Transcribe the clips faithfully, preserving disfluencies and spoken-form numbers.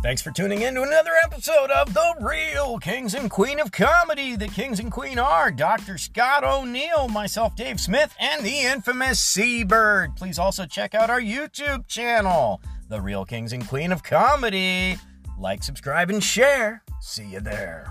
Thanks for tuning in to another episode of The Real Kings and Queen of Comedy. The Kings and Queen are Doctor Scott O'Neill, myself, Dave Smith, and the infamous Seabird. Please also check out our YouTube channel, The Real Kings and Queen of Comedy. Like, subscribe, and share. See you there.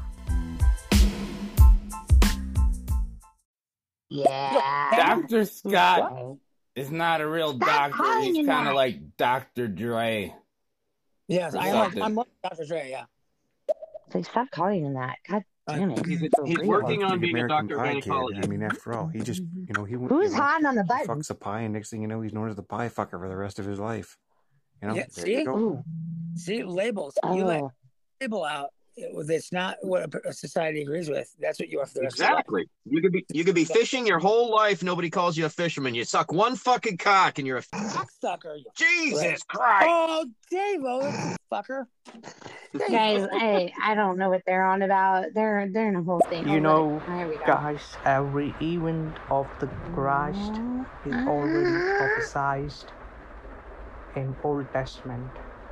Yeah. Doctor Scott is not a real Stop doctor. He's calling kind that. of like Doctor Dre. Yes, Or I like, something. I'm like Doctor Dre, yeah. Like, stop calling him that. God damn it. He's, For he's real. working on Big being a American doctor of Pie kid. gynecology. I mean, after all, he just, you know, he, Who's you know, hot on the he button? fucks a pie, and next thing you know, he's known as the pie fucker for the rest of his life. You know, Yeah, there see? you go. Ooh. See, labels. You let Oh. label out. It- It's not what a society agrees with. That's what you are for the rest of your life. Exactly. You could be you could be fishing your whole life. Nobody calls you a fisherman. You suck one fucking cock, and you're a Cocksucker. you- Jesus Christ. Oh, Dave, oh, fucker. Dave, Guys, I, I don't know what they're on about. They're they're in a whole thing. You Oh, know, look. Here we go. guys, every event of the Christ is already prophesied in Old Testament.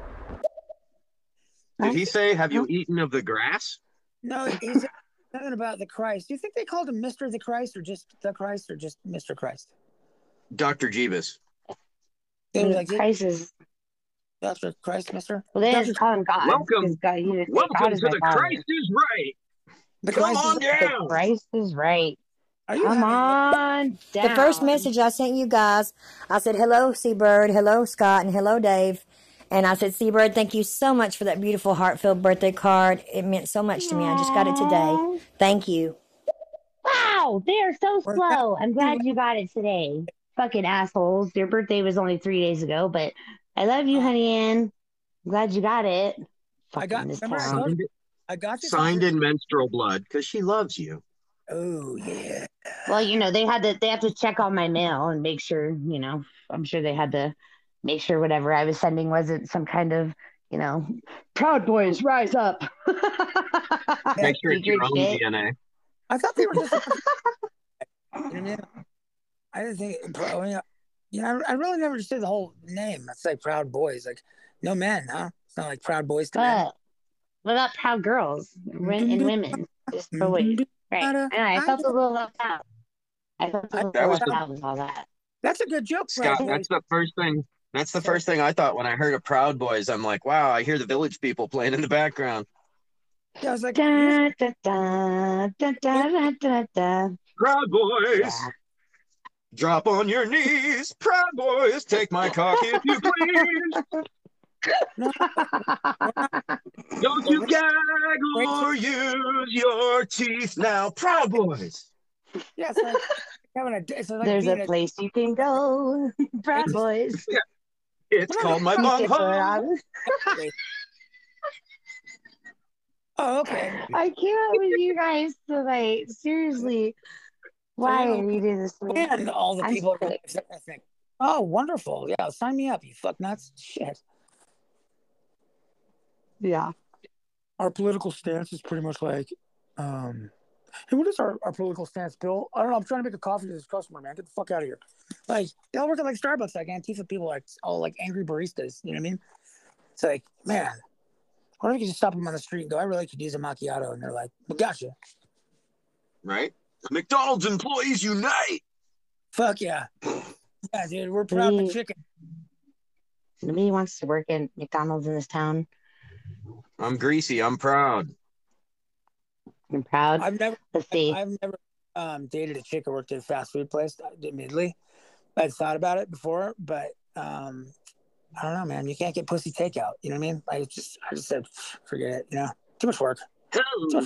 Did he say, "Have you eaten of the grass"? No, he's nothing about the Christ. Do you think they called him Mister the Christ or just the Christ or just Mister Christ? Doctor Jeebus. They were like, Christ is, Doctor Christ, Mister? well, they Doctor just call him God. Welcome. because God, he, God Welcome is to my the father. Christ is right. The Come Christ on is- The down. Christ is right. Are you Come having- on down. The first message I sent you guys, I said, hello, Seabird, hello, Scott, and hello, Dave. And I said, Seabird, thank you so much for that beautiful, heartfelt birthday card. It meant so much to me. I just got it today. Thank you. Wow, they are so slow. I'm glad you got it today. Fucking assholes. Your birthday was only three days ago, but I love you, honey Ann. I'm glad you got it. I got, Fucking this remember I town. told Signed, you, I got you. signed in menstrual blood because she loves you. Oh, yeah. Well, you know, they had to they have to check on my mail and make sure, you know, I'm sure they had to make sure whatever I was sending wasn't some kind of, you know, Proud Boys rise up. Make sure it's your own Secret shit. D N A. I thought they were just. You know what I mean? I didn't think. I mean, you know, I really never understood the whole name. It's like Proud Boys, like no men, huh? It's not like Proud Boys to men. But what about proud girls Wen- and women? Just boys. Right. And I felt a little left out. I felt a little That was left the- out with all that. That's a good joke, Scott, Proud that's Boys. the first thing. That's the first thing I thought when I heard of Proud Boys. I'm like, wow, I hear the Village People playing in the background. Yeah, I was like, Da, da, da, da, da, da, da, da. Proud Boys. Yeah. Drop on your knees, Proud Boys. Take my cock if you please. Don't you gag or use your teeth now, Proud Boys. yeah, it's like having a. It's like There's being a place you can go. Proud Boys. It's called my bong hole. Oh, okay. I can't with you guys tonight. Seriously. Why So, are you doing this to me? And all the I'm people. sick. I think, oh, wonderful. Yeah, sign me up, you fuck nuts. Shit. Yeah. Our political stance is pretty much like, um, hey, what is our, our political stance, Bill? I don't know. I'm trying to make a coffee to this customer, man. Get the fuck out of here. Like, they all work at like Starbucks, like Antifa people, like all like angry baristas. You know what I mean? It's like, man, why don't you just stop them on the street and go, I really could use a macchiato? And they're like, well, gotcha. Right? McDonald's employees unite. Fuck yeah. Yeah, dude, we're proud of Please. chicken. Nobody wants to work at McDonald's in this town. I'm greasy. I'm proud. I'm proud. I've never, Let's see. I've never um, dated a chick who worked at a fast food place. Admittedly, I'd thought about it before, but um, I don't know, man. You can't get pussy takeout. You know what I mean? I just, I just said, forget it. You know, too much work. Oh,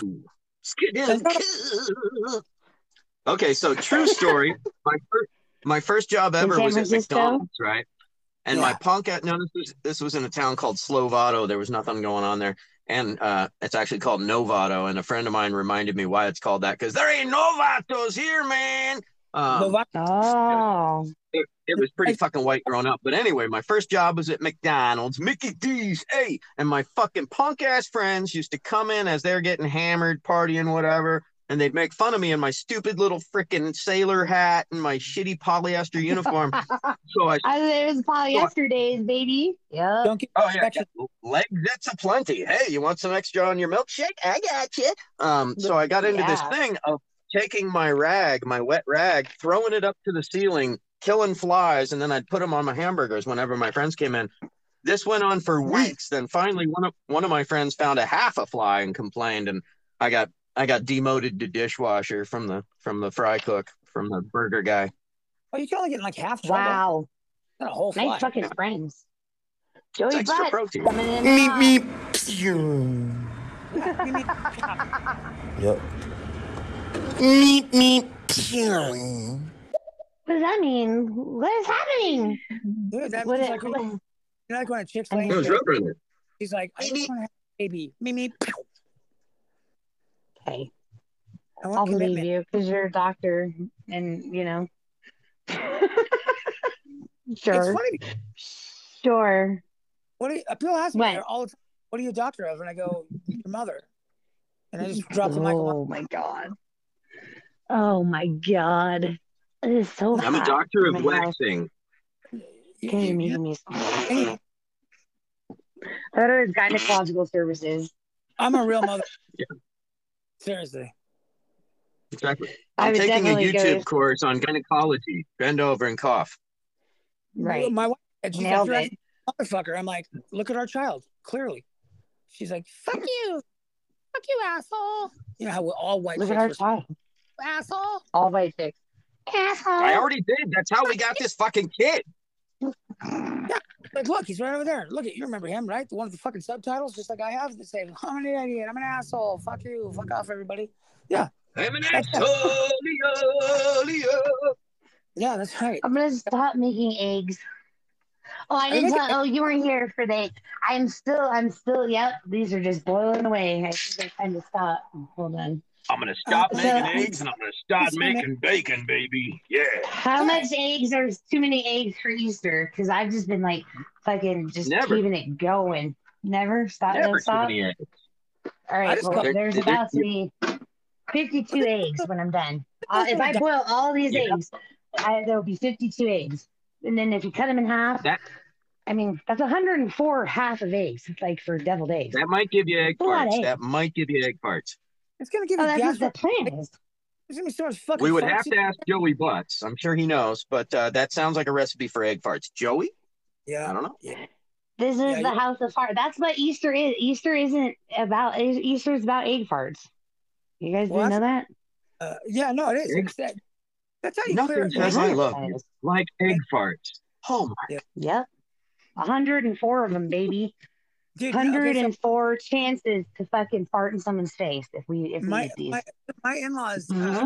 okay, so true story. my first, my first job ever San was at Francisco? McDonald's, right? And my Yeah. punk at no, this was this was in a town called Slovato. There was nothing going on there, and uh, it's actually called Novato. And a friend of mine reminded me why it's called that because there ain't Novatos here, man. Um, Novak- Oh. it, it was pretty fucking white growing up. But anyway, my first job was at McDonald's, Mickey D's, hey, and my fucking punk ass friends used to come in as they're getting hammered, partying, whatever. and they'd make fun of me in my stupid little freaking sailor hat and my shitty polyester uniform. So I, I it was polyester days, baby. Yeah. Don't get oh yeah, legs it's aplenty. Hey, you want some extra on your milkshake? I got you. Um, so I got into Yeah. this thing of taking my rag, my wet rag, throwing it up to the ceiling, killing flies, and then I'd put them on my hamburgers whenever my friends came in. This went on for weeks. Then finally, one of one of my friends found a half a fly and complained, and I got I got demoted to dishwasher from the from the fry cook from the burger guy. Oh, you can only get like half trouble. Wow. Not a whole fly. Nice fucking friends. Joey It's extra Butt protein. coming in. Meep hot. meep. You mean- Yep. Meep meep. What does that mean? What is happening? Dude, that What means it- like, what- you know, like when a chick's I laying It was there, rubber in it. she's like, I just want to have a baby. Mimi. Okay, I I'll want believe commitment. you because you're a doctor, and you know. It's Sure. funny. Sure. What do you, people ask me What? all the time, what are you a doctor of? And I go, your mother. And I just drop the mic. Oh my god. Oh my god. It is so I'm a hot doctor in of my house. waxing. Can you give me some? Anyway, That is gynecological services. I'm a real mother. Yeah. Seriously. Exactly. I I'm would taking a definitely go YouTube to- course on gynecology. Bend over and cough. Right. My wife, she's Nailed like, it. motherfucker. I'm like, look at our child, clearly. She's like, fuck you. Fuck you, asshole. You know how all white Look at chicks our were- child. asshole. All white chicks. Asshole. I already did. That's how we got this fucking kid. Like, look, he's right over there. Look at you. Remember him, right? The one with the fucking subtitles, just like I have. They say, I'm an idiot. I'm an asshole. Fuck you. Fuck off, everybody. Yeah. I'm an That's- asshole. Yeah, that's right. I'm gonna stop making eggs. Oh, I didn't making tell. Oh, you weren't here for the. I'm still. I'm still. Yep. These are just boiling away. I think I kind of stop. Hold on. I'm gonna stop Uh, making so- eggs and I'm gonna start so- making bacon, baby. Yeah. How much eggs are too many eggs for Easter? Because I've just been like fucking just Never. keeping it going. Never stop. Never Don't too stop. many eggs. All I right. just Well, got- there's There- about to be fifty-two eggs when I'm done. Uh, if I boil all these Yeah. eggs, I, there will be fifty-two eggs. And then if you cut them in half, That I mean, that's one hundred four half of eggs, like for deviled eggs. that might give you egg That's a lot of farts. eggs. That might give you egg farts. It's going to give Oh, you that's gas. what the plan is. There's going to be so much fucking We would farts have in- to ask Joey Butts. I'm sure he knows, but uh, that sounds like a recipe for egg farts. Joey? Yeah. I don't know. This is Yeah, the you- house of fart. That's what Easter is. Easter isn't about, Easter is about egg farts. You guys Well, didn't know that? Uh, yeah, no, it is. Egg- It's that, that's how you clear Nothing it. says I love you like egg farts. Oh my! Yep. one hundred four of them, baby. Dude, okay, so- one hundred four chances to fucking fart in someone's face if we if we my eat these. my, my in-laws Mhm.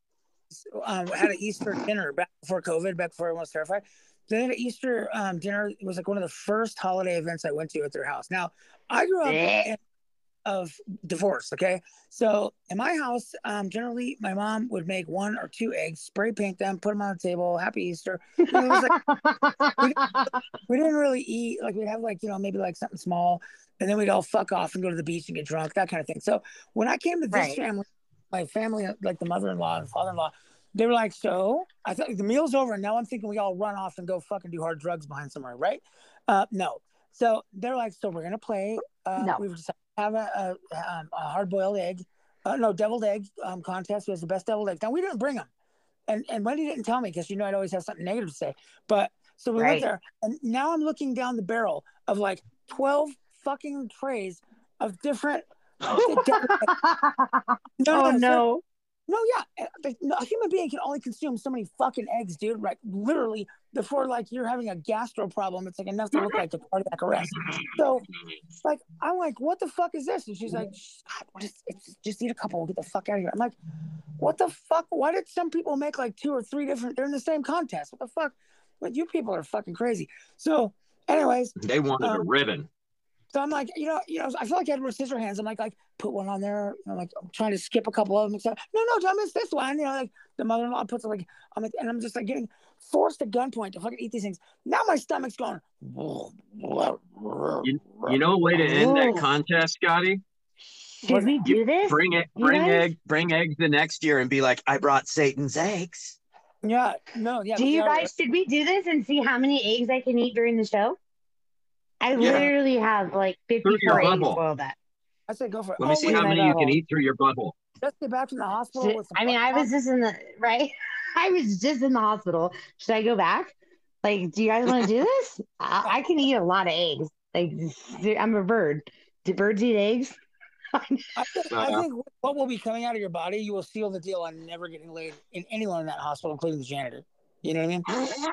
uh, um, had an Easter dinner back before COVID, back before everyone was terrified. They had an Easter um, dinner. It was like one of the first holiday events I went to at their house. Now, I grew up Eh. in, of divorce. Okay, so in my house, um, generally my mom would make one or two eggs, spray paint them, put them on the table. Happy Easter. You know, it was like we didn't really eat. Like we'd have like you know maybe like something small, and then we'd all fuck off and go to the beach and get drunk, that kind of thing. So when I came to this Right. family, my family, like the mother-in-law and father-in-law, they were like, so I thought the meal's over, and now I'm thinking we all run off and go fucking do hard drugs behind somewhere, right? Uh, no. So they're like, so we're gonna play. Uh, No. We've decided to have a, a, um, a hard-boiled egg, uh, no deviled egg um, contest. Who has the best deviled egg? Now we didn't bring them, and and Wendy didn't tell me because you know I'd always have something negative to say. But so we Right. went there, and now I'm looking down the barrel of like twelve fucking trays of different. deviled eggs. oh so- no. No, yeah, a- a human being can only consume so many fucking eggs, dude. Like literally, before like you're having a gastro problem, it's like enough to look like a cardiac arrest. So, like, I'm like, what the fuck is this? And she's like, God, just, it's, just eat a couple, we'll get the fuck out of here. I'm like, what the fuck? Why did some people make like two or three different? They're in the same contest. What the fuck? But you people are fucking crazy. So, anyways, They wanted a Um, ribbon. so I'm like, you know, you know, I feel like Edward Scissorhands. I'm like, like put one on there. You know, like I'm trying to skip a couple of them. Except, no, no, don't miss this one. You know, like the mother-in-law puts it like, I'm like, and I'm just like getting forced at gunpoint to fucking eat these things. Now my stomach's going. You, you know a way to end that contest, Scotty? Should we do this? Bring it, You bring guys? egg, bring eggs the next year and be like, I brought Satan's eggs. Yeah, no, yeah. Do but you yeah, guys, should we do this and see how many eggs I can eat during the show? I Yeah. literally have like Through fifty-four your eggs bubble. boiled up. I say go for it. Let me Oh, see wait, how my many you butthole. can eat through your butthole. Let's get back from the hospital Should- with some I mean, I was just in the, right? I was just in the hospital. Should I go back? Like, do you guys want to do this? I, I can eat a lot of eggs. Like, I'm a bird. Do birds eat eggs? I think, I Uh-uh. think what will be coming out of your body, you will seal the deal on never getting laid in anyone in that hospital, including the janitor. You know what I mean?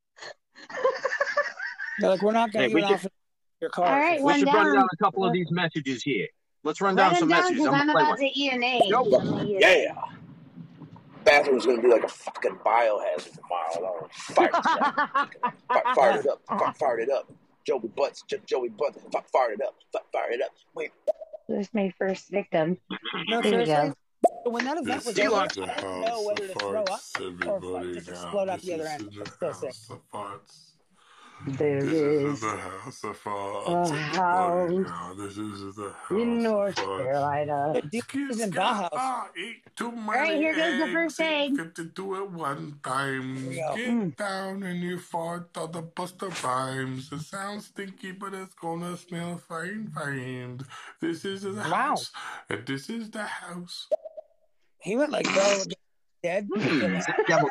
They're like, we're not going Hey, to we get should- off your car. All right, We one should run down. down a couple of these messages here. Let's run down Write some them down messages. because I'm I'm gonna play about one. to eat an egg. Yo, I'm gonna eat an egg. Yeah. Bathroom's gonna be like a fucking biohazard tomorrow. I'll fire, fire, fired it up. Fuck, fired it up. Joey Butts, jo- Joey Butts, fuck, fired it up. Fuck, fired it up. Wait. There's my first victim. No, Here we seriously? go. When that event was This over, I is the didn't know house whether of to throw up farts, or everybody just now. explode out This the other is end. the It's so sick. house of farts. There This is is the house of a farts, everybody house now. This is the house in of North farts. Carolina. The dude is in Bauhaus. I eat too many right, here goes the eggs, first eat egg. fifty-two at one time. Here we go. Get Mm. down and you fart all the Buster Rhymes. It sounds stinky, but it's gonna smell fine, fine. This is the Wow. house, and this is the house. He went like, bro, dead. Devil.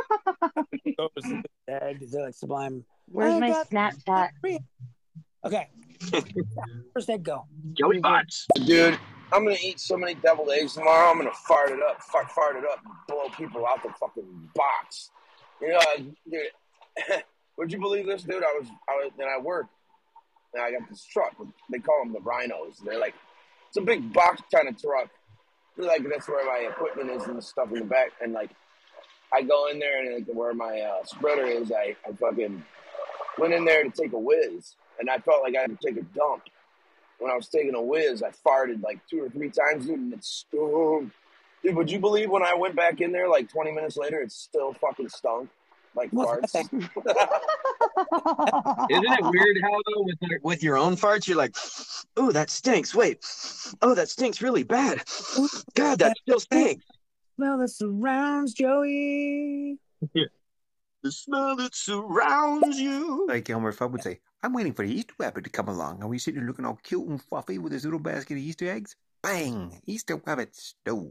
Dead. Is it like Sublime? Where's I my got Snapchat? three. Okay. First egg go. Joey Butts. Dude, I'm gonna eat so many deviled eggs tomorrow. I'm gonna fart it up, fuck, fart it up, and blow people out the fucking box. You know, I- dude. Would you believe this, dude? I was, I was, and I work, and I got this truck. They call them the Rhinos. They're like, it's a big box kind of truck. Like that's where my equipment is and stuff in the back. And like, I go in there and like, where my uh, spreader is, I, I fucking went in there to take a whiz, and I felt like I had to take a dump. When I was taking a whiz, I farted like two or three times, dude, and it stunk. Dude, would you believe when I went back in there like twenty minutes later, it still fucking stunk like What the farts? Isn't it weird how though with your, with your own farts you're like, oh that stinks. Wait, oh that stinks really bad. God, that still stinks. Smell the surrounds, Joey. The smell that surrounds you. Like Elmer Fudd would say, I'm waiting for the Easter Rabbit to come along. Are we sitting here looking all cute and fluffy with his little basket of Easter eggs? Bang! Easter Rabbit stove.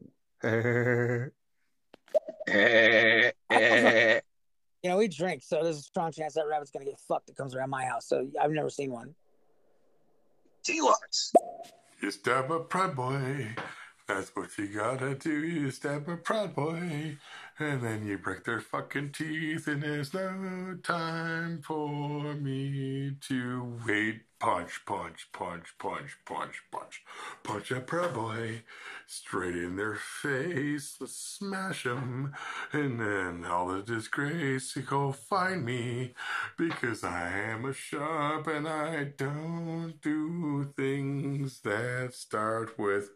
Eh, eh. You know, we drink, so there's a strong chance that rabbit's gonna get fucked that comes around my house. So I've never seen one. T-Lux. You stab a Proud Boy. That's what you gotta do. You stab a Proud Boy. And then you break their fucking teeth. And there's no time for me to wait. Punch, punch, punch, punch, punch, punch. Punch a Proud Boy. Straight in their face. Let's smash them. And then all the disgrace, you go find me. Because I am a sharp and I don't do things that start with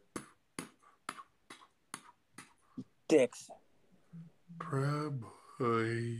Dicks. Proud Boy.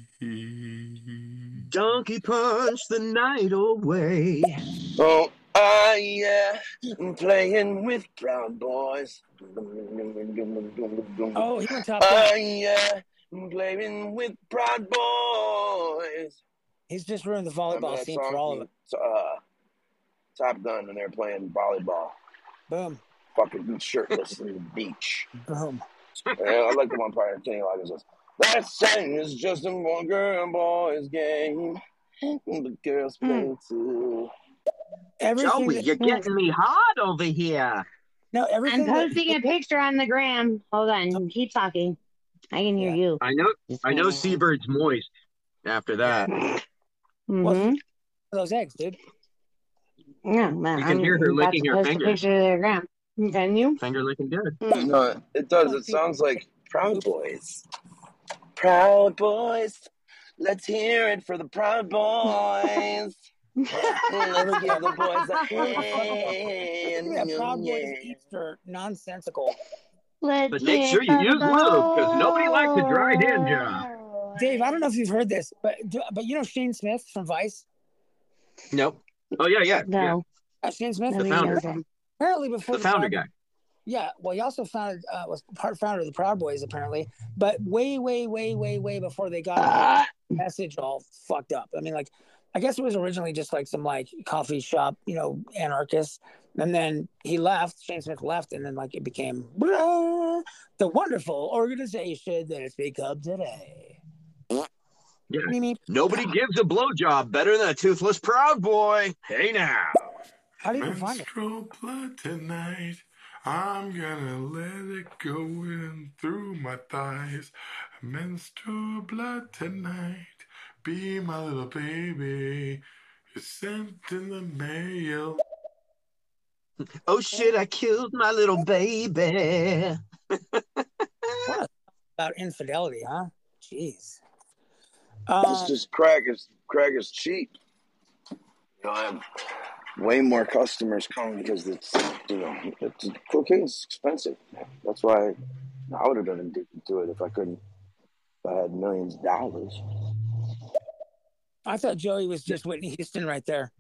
Donkey punch the night away. Oh, ah, yeah, I'm playing with Proud Boys. Oh, he went top Ah, gun. yeah, I'm playing with Proud Boys. He's just ruined the Remember volleyball that scene song for all of it. from, Uh, Top Gun when they're playing volleyball. Boom. Fucking shirtless in the beach. Boom. Yeah, I like the one part of Kenny Loggins says, that thing is just a one girl and boys game. The girls play too. Everything Joey, that- you're getting me hard over here. no, I'm everything that- posting a picture on the gram. Hold on. Keep talking. I can hear Yeah. you. I know I know Seabird's moist after that. Mm-hmm. those eggs, dude. Yeah, man. You can I'm hear her about licking to her post a fingers. picture to the gram. Can you? Finger licking good. No, it does. It sounds like Proud Boys. Proud Boys. Let's hear it for the Proud Boys. Let's give the boys a hand. Yeah, Proud Boys Yeah. Easter nonsensical. Let's But make get sure you the use lube, 'cause nobody likes a dry hand job. ball. Dave, I don't know if you've heard this, but but you know Shane Smith from Vice? Nope. Oh yeah, yeah. yeah. No. Uh, Shane Smith? The Nobody founder. knows him. Apparently before The founder Proud- guy. Yeah, well, he also founded uh, was part founder of the Proud Boys apparently, but way, way, way, way, way before they got uh, the message all fucked up. I mean, like, I guess it was originally just like some like coffee shop, you know, anarchists, and then he left. Shane Smith left, and then like it became blah, the wonderful organization that it's become today. Yeah. Nobody gives a blowjob better than a toothless Proud Boy. Hey now. How do you find it? Menstrual blood tonight. I'm gonna let it go in through my thighs. Menstrual blood tonight. Be my little baby. It's sent in the mail. Oh shit, I killed my little baby. What about infidelity, huh? Jeez. It's just crack is crack is cheap. You know, I have way more customers coming because it's, you know, it's, cocaine's expensive. That's why I would have done addicted to it if I couldn't. If I had millions of dollars. I thought Joey was just Whitney Houston right there.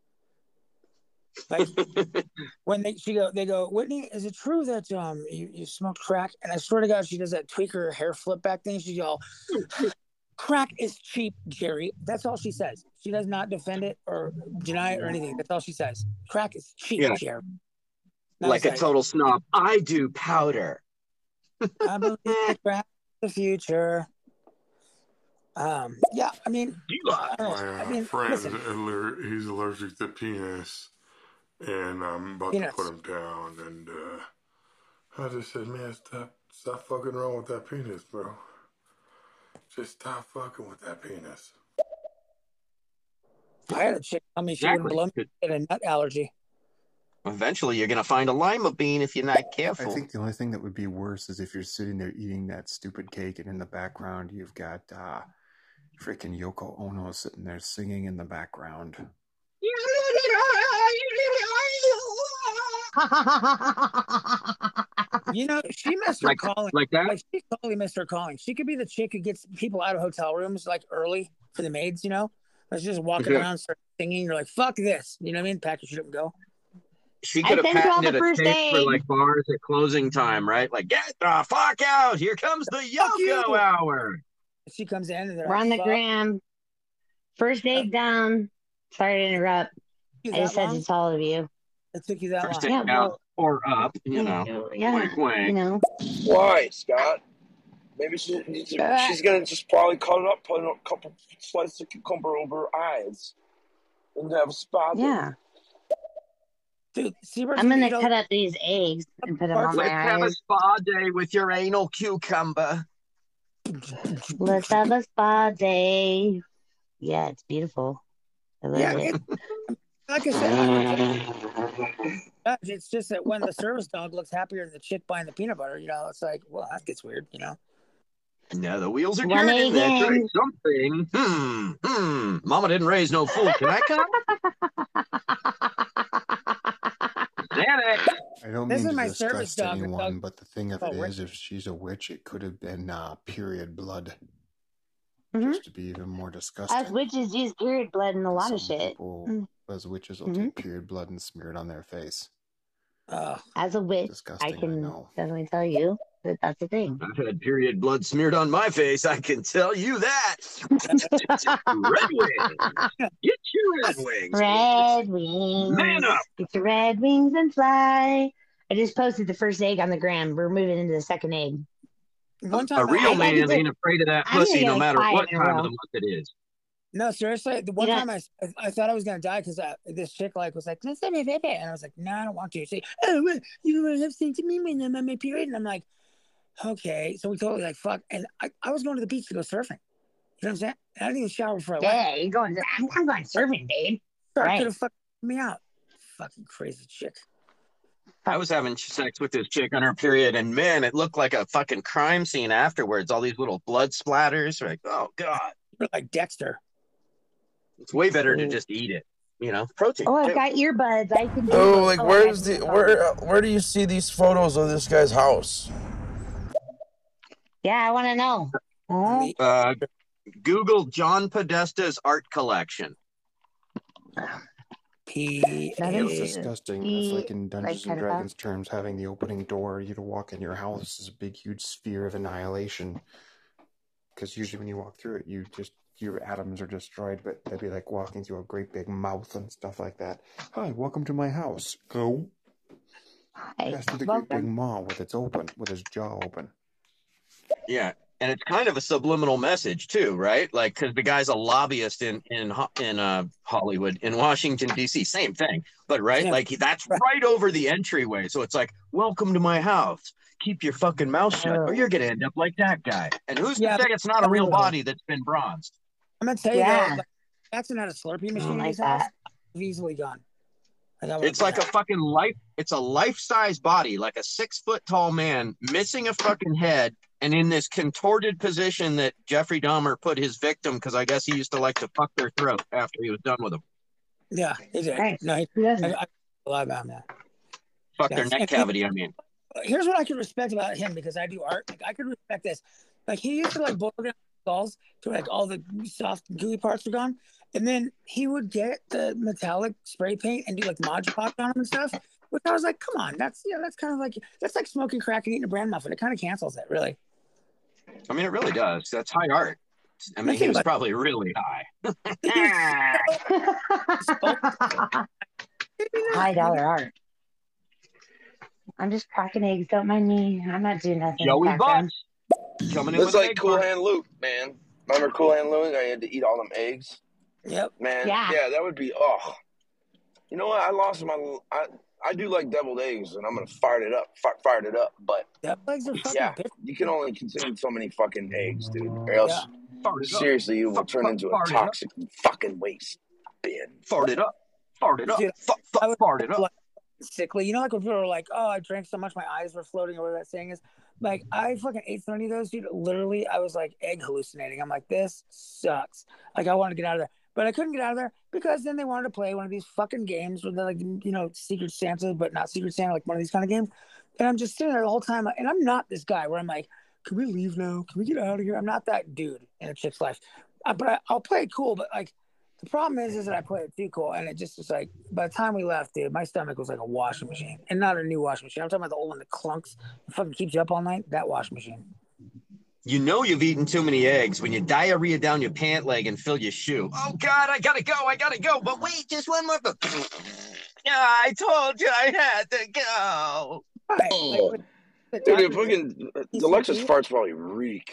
Like when they she go they go, Whitney, is it true that um you, you smoke crack? And I swear to God, she does that tweak her hair flip back thing. She go, crack is cheap, Jerry. That's all she says. She does not defend it or deny it or anything. That's all she says. Crack is cheap, Yeah. Jerry. Like a total snob. I do powder. I believe the crack is the future. Um, yeah, I mean, I don't know. My uh, I mean, friend's listen, aller- he's allergic to penis, and I'm about Peanuts. to put him down. And uh, I just said, man, stop, stop fucking around with that penis, bro. Just stop fucking with that penis. I had a chick tell me she wouldn't blow me at a nut allergy. Eventually, you're going to find a lima bean if you're not careful. I think the only thing that would be worse is if you're sitting there eating that stupid cake and in the background you've got uh, freaking Yoko Ono sitting there singing in the background. You know, she missed her Like- calling. like that? Like she totally missed her calling. She could be the chick who gets people out of hotel rooms like early for the maids, you know? Let's just walking Yeah. around, start singing. You're like, fuck this. You know what I mean? Pack your shit up and go. She I could have sent you all patented the a first tape for aid. like bars at closing time, right? Like, get the fuck out! Here comes the Fuck you. Yoko hour. She comes in and they're We're on the like, fuck gram. First aid down. Sorry to interrupt. you I just that said long? to all of you. It took you that First long. aid Yeah, down well- or up, you know. Yeah, Wink, wink. you know. Why, Scott? Maybe she, she's gonna just probably cut it up, put a couple slices of cucumber over her eyes, and have a spot. Yeah. Dude, Seabird's I'm gonna eat all- cut up these eggs and put them on Let's my have a eyes. spa day with your anal cucumber. Let's have a spa day. Yeah, it's beautiful. I love Yeah, it. it, like I said, it's just that when the service dog looks happier than the chick buying the peanut butter, you know, it's like, well, that gets weird, you know. Now the wheels are One turning. Let's try again. something. Hmm. Hmm. Mama didn't raise no fool. Can I come? Xanax. I don't This mean is to my service disgust dog, anyone, dog. but the thing of Oh, it Rick. is, if she's a witch, it could have been uh, period blood, Mhm. just to be even more disgusting. Us witches use period blood in a lot of Some shit. people, Mm. as witches, will Mhm. take period blood and smear it on their face. Uh, As a witch, Disgusting, I I can know. definitely tell you that that's a thing. I've had period blood smeared on my face. I can tell you that. Red Wings. Get your Red Wings. Red wings. Man up. Get your red wings and fly. I just posted the first egg on the gram. We're moving into the second egg. one A time, real I- I man can do- ain't afraid of that I'm gonna pussy get no like matter five what in a time row. of the month it is. no, seriously, the one You know- time I, I thought I was gonna die because this chick like was like, "Let's have a baby," and I was like, "No, I don't want to." She's like, "Oh, well, you want to have sex with me when I'm on my period?" And I'm like, "Okay." So we totally like fuck, and I, I was going to the beach to go surfing. You know what I'm saying? And I didn't even shower before I went. Yeah, you're going. I'm, I'm going surfing, dude. I Right. could have fucked me out. Fucking crazy chick. I was having sex with this chick on her period, and man, it looked like a fucking crime scene afterwards. All these little blood splatters. Like, oh god, You're like Dexter. it's way better to Mm. just eat it. You know, protein. Oh, I've too. got earbuds. I can. Oh, do- like oh, I where's got the earbuds. where where do you see these photos of this guy's house? Yeah, I want to know. Huh? Uh, Google John Podesta's art collection. P. It's disgusting. It's like in Dungeons like and Dragons terms, having the opening door, you to walk in your house is a big, huge sphere of annihilation. Because usually when you walk through it, you just your atoms are destroyed, but they'd be like walking through a great big mouth and stuff like that. Hi, welcome to my house. Go. Hi, Pass through the welcome. great big maw with its open, with its jaw open. Yeah, and it's kind of a subliminal message too, right? Like, because the guy's a lobbyist in in in uh, Hollywood, in Washington D C, same thing, but right, Yeah. like that's right over the entryway. So it's like, welcome to my house. Keep your fucking mouth shut, or you're gonna end up like that guy. And who's Yeah, to say it's not a real body that's been bronzed? I'm gonna tell you Yeah. though, like, that's not a Slurpee machine in like his house. that. I've easily gone. Like, I would've It's like a done fucking life. It's a life-size body, like a six-foot-tall man missing a fucking head, and in this contorted position that Jeffrey Dahmer put his victim, because I guess he used to like to fuck their throat after he was done with them. that. Yeah, he did. Nice. No, he, Who doesn't? I, I a lot about that. Fuck their Yes. neck And- cavity, I mean. Here's what I can respect about him because I do art. Like I could respect this. Like he used to like boil down skulls to like all the soft gooey parts are gone, and then he would get the metallic spray paint and do like Mod Podge on them and stuff. Which I was like, come on, that's yeah, that's kind of like that's like smoking crack and eating a bran muffin. It kind of cancels it, really. I mean, it really does. That's high art. I mean, he was probably really high. High dollar art. I'm just cracking eggs. Don't mind me. I'm not doing nothing. Joey background. Bucks coming in It's with like egg Cool party. Hand Luke, man. Remember Cool Hand Luke? I had to eat all them eggs. Yep. Man, Yeah. yeah, that would be. Oh, you know what? I lost my. I I do like deviled eggs, and I'm gonna fire it up. Fire, fired it up, but Deviled eggs are fucking yeah, bitch. you can only consume so many fucking eggs, dude, or else Yeah. Fart it up. seriously you will Fuck, turn fuck, into a fart it up. toxic fucking waste bin. Fart it up. Fart it up. Dude, Fuck, I fuck, would fart it up. like sickly. You know, like when people are like, "Oh, I drank so much, my eyes were floating," or whatever that saying is. Like, I fucking ate so many of those, dude. Literally, I was like egg hallucinating. I'm like, this sucks. Like, I wanted to get out of there, but I couldn't get out of there because then they wanted to play one of these fucking games where they're like, you know, Secret Santa, but not Secret Santa, like one of these kind of games. And I'm just sitting there the whole time, and I'm not this guy where I'm like, can we leave now? Can we get out of here? I'm not that dude in a chick's life, uh, but I, I'll play it cool. But like, the problem is, is that I play it too cool, and it just was like, by the time we left, dude, my stomach was like a washing machine, and not a new washing machine. I'm talking about the old one that clunks, and fucking keeps you up all night. That washing machine. You know you've eaten too many eggs when you diarrhea down your pant leg and fill your shoe. Oh God, I gotta go, I gotta go. But wait, just one more. Yeah, I told you I had to go. Right, Oh. like, the Dude, doctor- fucking Alexis farts probably reek.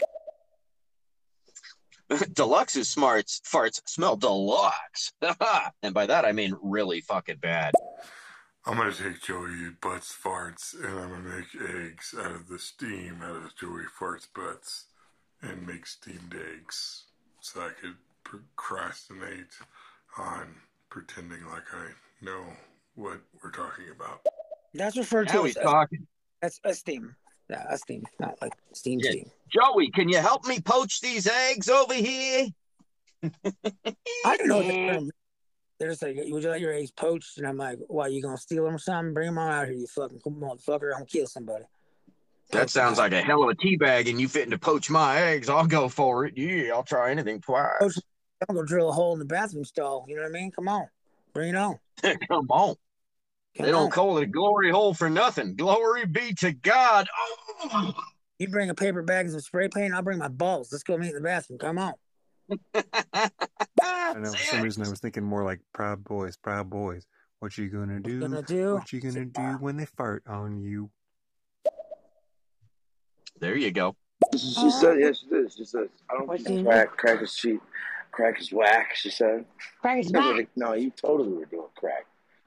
Deluxe's smarts farts smell deluxe. And by that I mean really fucking bad. I'm gonna take Joey Butts farts and I'm gonna make eggs out of the steam out of Joey Farts butts and make steamed eggs so I could procrastinate on pretending like I know what we're talking about. That's referred to Now as he's talking. that's a steam. Yeah, a steam, not like steam Yeah. steam. Joey, can you help me poach these eggs over here? I don't know what the term. They're just like, would you like your eggs poached? And I'm like, why, you gonna steal them or something? Bring them on out here, you fucking motherfucker. I'm gonna kill somebody. That sounds like a hell of a teabag, and you fitting to poach my eggs. I'll go for it. Yeah, I'll try anything twice. Poach- I'm gonna drill a hole in the bathroom stall. You know what I mean? Come on, bring it on. Come on. Come They don't on. call it a glory hole for nothing. Glory be to God. Oh. You bring a paper bag and some spray paint, I'll bring my balls. Let's go meet in the bathroom. Come on. I know for some reason I was thinking more like Proud Boys, Proud Boys. What you gonna do? Gonna do? What you gonna do when they fart on you? There you go. She said, yeah, she did. She said, I don't What think do you crack, crack is cheap. Crack is whack, she said. Crack is I was back. like, no, you totally were doing crack.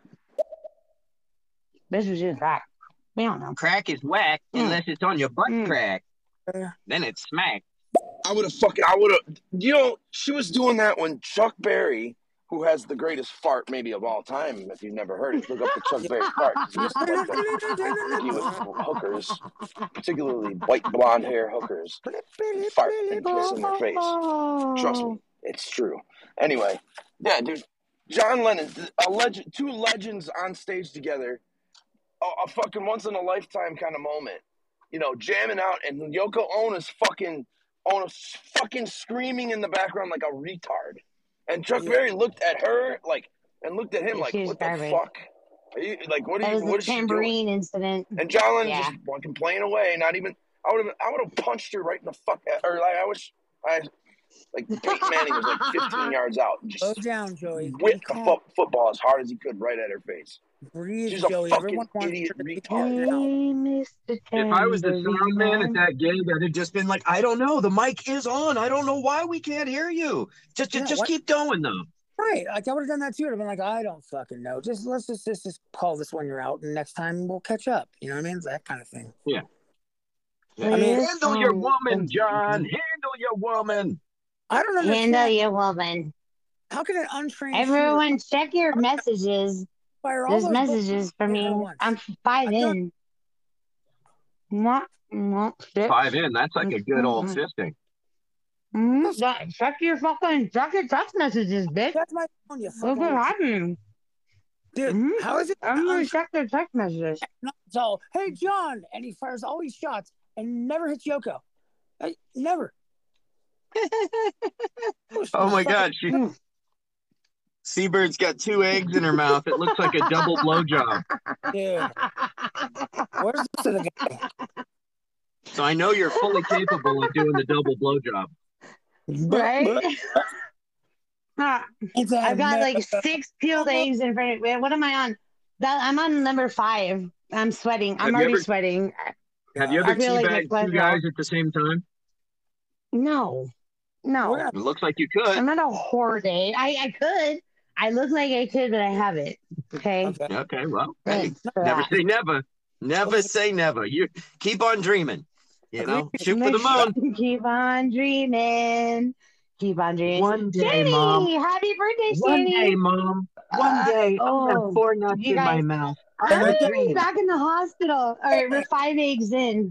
Bitch was doing crack. We don't know. Crack is whack Mm. unless it's on your butt Mm. crack. Yeah. Then it's smack. I would have fucking, I would have, you know, she was doing that when Chuck Berry, who has the greatest fart maybe of all time, if you've never heard it, look up the Chuck Berry fart. 'Cause he used to like to argue with hookers, particularly white blonde hair hookers, and fart and piss in their face. Trust me, it's true. Anyway, yeah, dude, John Lennon, a legend, two legends on stage together, a, a fucking once in a lifetime kind of moment. You know, jamming out, and Yoko Ono's fucking, Ono's fucking screaming in the background like a retard. And Chuck Yeah. Berry looked at her like, and looked at him Yeah, like, she was "What the garbage. fuck? Are you like what are That you? was the What is she doing?" tambourine incident. And Jalen Yeah. just fucking playing away. Not even. I would have. I would have punched her right in the fuck. Or like I was. I like Peyton Manning was like fifteen yards out and Slow just down, Joey. Be whipped the calm. fo- football as hard as he could right at her face. Breathe, She's a Joey. fucking Everyone wants idiot her to be retard. calm. Hey, Mister If I was the sound Tambourine man at Man. that gig, I'd have just been like, I don't know. The mic is on. I don't know why we can't hear you. Just, just, Yeah, just what? keep going though. Right. Like I would have done that too. I'd have been like, I don't fucking know. Just let's just, just just call this when you're out, and next time we'll catch up. You know what I mean? It's that kind of thing. Yeah. Well, I mean, handle your woman, John. Handle your woman. I don't understand. Handle your woman. How can an untrained Everyone, check your messages. fire all There's those messages for bullets at me. once? I'm five I don't- in. Mwah, mwah, six. Five in. That's like a good old Mhm. fisting. Mhm. Check- Check your fucking check your text messages, bitch. That's my phone, you What's fucking been little- happening? dude. Mhm. How is it? Everybody un- check their text messages. So, hey, John, and he fires all these shots and never hits Yoko. I, never. Oh my God, she Seabird's got two eggs in her mouth. It looks like a double blowjob. Dude, where's this other guy? So I know you're fully capable of doing the double blowjob. Right? Huh. It's a I've got like mess. six peeled eggs in front of me. What am I on? That I'm on number five. I'm sweating. I'm Have you already ever- sweating. Have you I ever feel like teabagged it's like two guys at the same time? No. No. Where? It looks like you could. I'm not a whore day. I, I could. I look like I could, but I haven't. Okay. Okay. Okay, well, hey, Thanks for never that. say never. Never say never. You keep on dreaming. You know, shoot for the moon. Keep on dreaming. Keep on dreaming. One day, Shani, Mom. happy birthday, One Shani. day, Mom. One day, I'll oh, have four nuts you in my guys- mouth. I'm I'm a gonna be dream. back in the hospital. All right, we're five eggs in.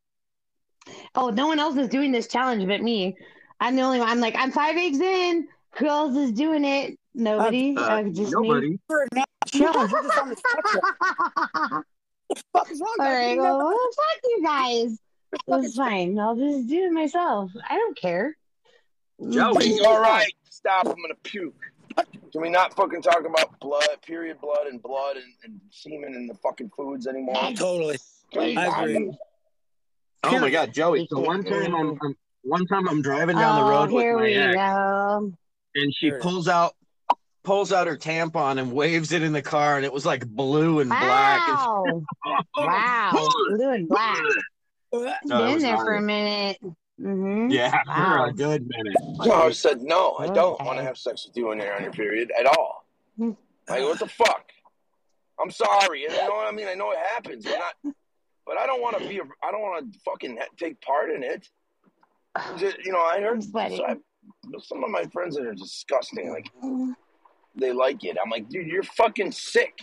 Oh, no one else is doing this challenge but me. I'm the only one. I'm like, I'm five eggs in. Who else is doing it? Nobody. Uh, Uh, just nobody. For a challenge, you're just on the spectrum. me. What the fuck is wrong? All guys? right, You well, never- well, fuck you guys. It's fine. I'll just do it myself. I don't care. Joey. All right, stop. I'm gonna puke. Can we not fucking talk about blood, period blood, and blood and, and semen in the fucking foods anymore? Totally. Please. I agree. Oh my God, Joey. So one time I'm, I'm one time I'm driving down the Oh, road with here my we ex, go. and she Here it is. pulls out pulls out her tampon and waves it in the car, and it was like blue and black. And Wow. Wow. Blue and black. No, it Been was there not for a it. minute. Mm-hmm. Yeah, for Wow. a good minute. No, I said no. I don't Okay. want to have sex with you when you're on your period at all. Hmm. Like what the fuck? I'm sorry. You know what I mean? I know it happens, but not. But I don't want to be. A, I don't want to fucking ha- take part in it. Just, you know, I I'm heard sweating. so I, some of my friends that are disgusting. Like they like it. I'm like, dude, you're fucking sick.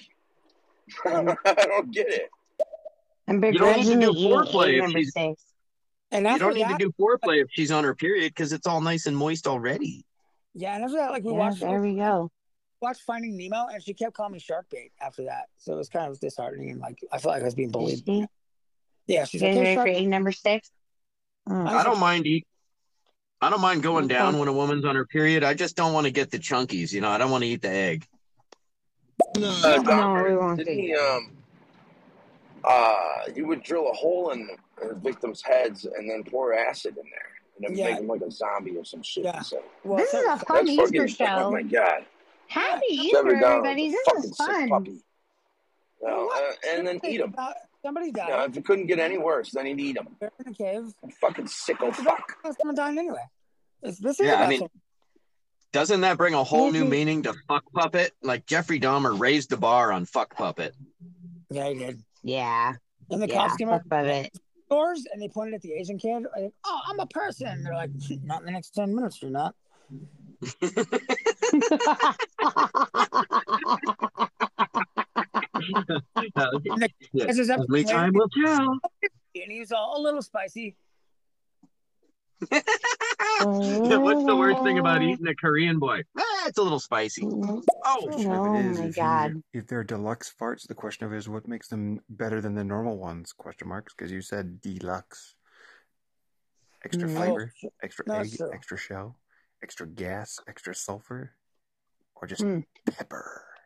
I don't get it. I'm You don't need to begrudgingly do eating foreplay egg if number she's. six. And You after don't need that, to do foreplay if she's on her period because it's all nice and moist already. yeah, and after that, like we Yeah, watched, there we go. watched Finding Nemo, and she kept calling me shark bait after that. So it was kind of disheartening, and like I felt like I was being Is bullied. she? Yeah, You she's guys like, hey, ready for shark. egg number six? Mm. I don't mind eat. I don't mind going Okay. down when a woman's on her period. I just don't want to get the chunkies. You know, I don't want to eat the egg. Uh, No, we Dahmer, won't didn't do he? that. Um, uh, he would drill a hole in the victims' heads and then pour acid in there, and then Yeah. make them like a zombie or some shit. Yeah. he said. Well, This is so, a fun That's Easter fucking. Oh show. my god. Happy Trevor Easter, Dahmer everybody. was a This fucking is sick fun. puppy. Well, what? uh, and then eat them. About- Somebody You died. know, if it couldn't get any worse, then he'd eat them. They're in a cave. Fucking sicko It's about fuck. someone dying anyway. It's, this is Yeah, I about mean, some- doesn't that bring a whole new Maybe- meaning to fuck puppet? Like Jeffrey Dahmer raised the bar on fuck puppet. Yeah, he did. Yeah. And the Yeah. cops came up Fuck of it. doors and they pointed at the Asian kid. Like, oh, I'm a person. They're like, not in the next ten minutes, you're not. And the, Yeah, this is up- only time will tell. and he was all a little spicy. Yeah, what's the worst thing about eating a Korean boy? Ah, it's a little spicy. Mm. Oh, Question Oh of it is, my if, God. You, if they're deluxe farts, the question of it is what makes them better than the normal ones? Question marks, because you said deluxe. Extra No. flavor, extra Not egg, true. extra shell, extra gas, extra sulfur, or just Hmm. pepper.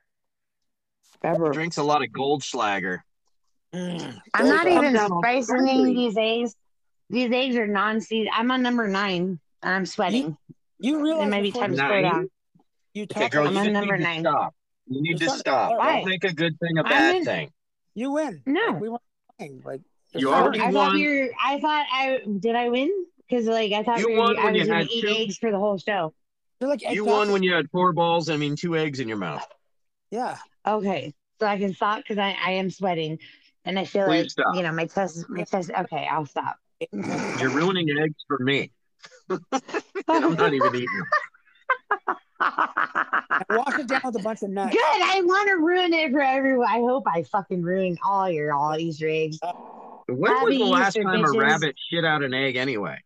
He drinks a lot of Goldschlager. Mm. I'm not Calm even down on spicing sparkling. these eggs. These eggs are non-seed. I'm on number nine, and I'm sweating. You It realize might be before time to you, slow Nine? down. you Okay, talk girl, like I'm you on just number need to nine. stop. You need you're to starting to stop. flirt. Why? Don't make a good thing a I'm bad in. thing. You win. Like No. we weren't playing. Like you're You Oh, already flirting. I thought won. we were. I thought I did. I win because like I thought You we. won Were, I when was you gonna had eat two. eggs for the whole show. You're like egg You won tacos. when you had four balls. I mean, two eggs in your mouth. Yeah. Okay, so I can stop because I, I am sweating, and I feel Please like stop. you know my chest. My chest. Okay, I'll stop. You're ruining eggs for me. And I'm not even eating them. And wash it down with a bunch of nuts. Good. I want to ruin it for everyone. I hope I fucking ruin all your all Easter eggs. When Happy was the last Easter, time a bitches. rabbit shit out an egg anyway?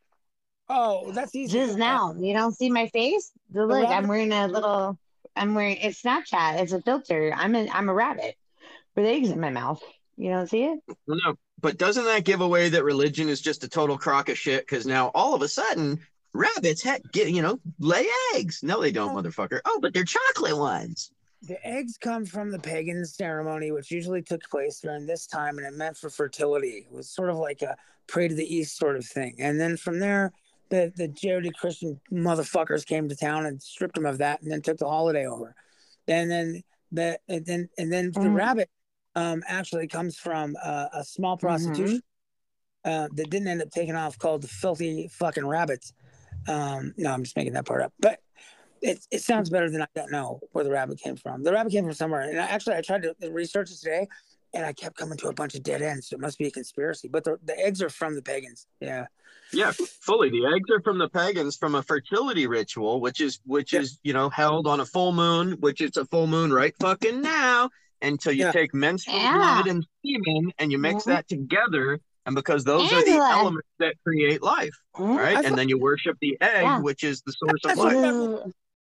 Oh, that's easy. Just now. You don't see my face? So The look, rabbit- I'm wearing a little. I'm wearing. It's Snapchat. It's a filter. I'm a. I'm a rabbit with eggs in my mouth. You don't see it? Well, no, but doesn't that give away that religion is just a total crock of shit? Because now all of a sudden, rabbits heck get you know lay eggs. No, they don't, motherfucker. Oh, but they're chocolate ones. The eggs come from the pagan ceremony, which usually took place during this time, and it meant for fertility. It was sort of like a pray to the east sort of thing. And then from there, the the Judeo-Christian motherfuckers came to town and stripped them of that, and then took the holiday over. And then the and then and then the Mhm. rabbit um, actually comes from uh, a small prostitution uh, that didn't end up taking off, called the filthy fucking rabbits. Um, no, I'm just making that part up, but. It, it sounds better than I don't know where the rabbit came from. The rabbit came from somewhere. And I, actually, I tried to research it today, and I kept coming to a bunch of dead ends. So it must be a conspiracy. But the, the eggs are from the pagans. Yeah. Yeah, fully. The eggs are from the pagans from a fertility ritual, which is which Yeah. is you know held on a full moon, which is a full moon right fucking now. Until you Yeah. take menstrual Yeah. blood and semen, and you mix Mhm. that together, and because those are the Angela. elements that create life, Mhm. right? I And thought- then you worship the egg, Yeah. which is the source of That's life. what- Ugh.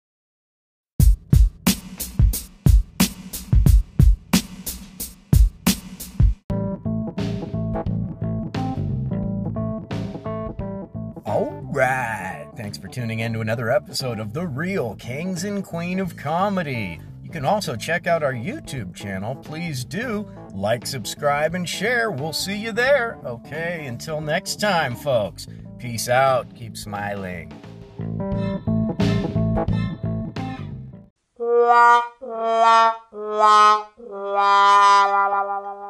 All right. Thanks for tuning in to another episode of The Real Kings and Queen of Comedy. You can also check out our YouTube channel. Please do like, subscribe, and share. We'll see you there. Okay, until next time, folks. Peace out. Keep smiling. La la la la la la la la.